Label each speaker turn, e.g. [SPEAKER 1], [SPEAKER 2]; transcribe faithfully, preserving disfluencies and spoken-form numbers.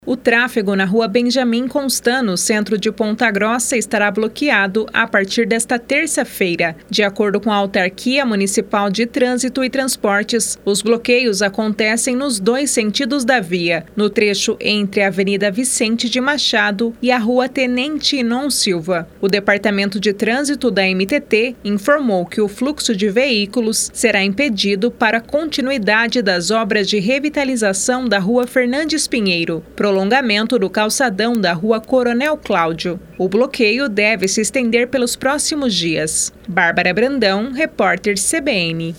[SPEAKER 1] O tráfego na rua Benjamin Constant, no centro de Ponta Grossa, estará bloqueado a partir desta terça-feira. De acordo com a Autarquia Municipal de Trânsito e Transportes, os bloqueios acontecem nos dois sentidos da via, no trecho entre a Avenida Vicente de Machado e a Rua Tenente Inon Silva. O Departamento de Trânsito da M T T informou que o fluxo de veículos será impedido para a continuidade das obras de revitalização da Rua Fernandes Pinheiro, prolongamento do calçadão da Rua Coronel Cláudio. O bloqueio deve se estender pelos próximos dias. Bárbara Brandão, repórter C B N.